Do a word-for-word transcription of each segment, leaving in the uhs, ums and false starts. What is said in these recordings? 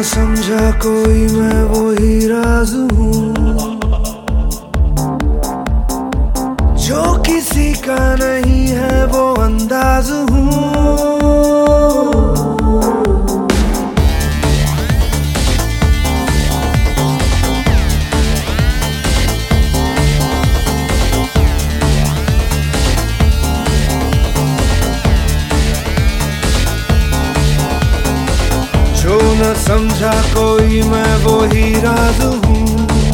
समझा कोई मैं वो ही राज हूँ जो किसी का नहीं है वो अंदाज हूँ। जो न समझा कोई मैं वो ही राज हूँ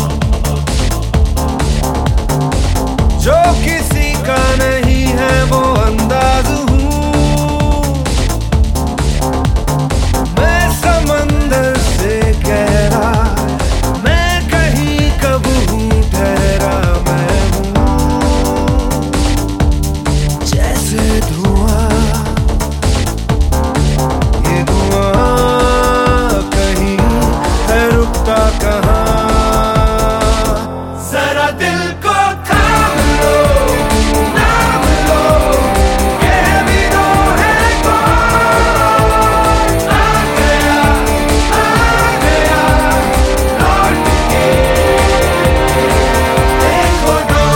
जो किसी का नहीं है वो अंदाज हूँ। मैं समंदर से गहरा मैं कहीं कब हूँ ठहरा मैं हूँ जैसे धुआं ये धुआं कहीं है रुकता कहाँ। जरा दिल को थाम लो नाम लो ये भी तो है कौन आ गया आ गया लौट के देखो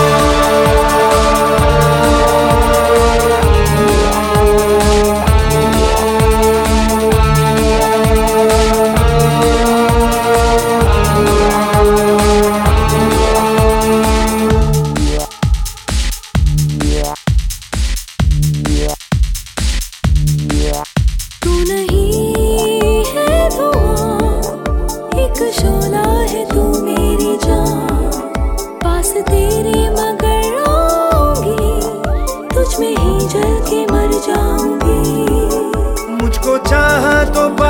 शोला है तू मेरी जान पास तेरे मगर आऊंगी तुझ में ही जल के मर जाऊंगी। मुझको चाहा तो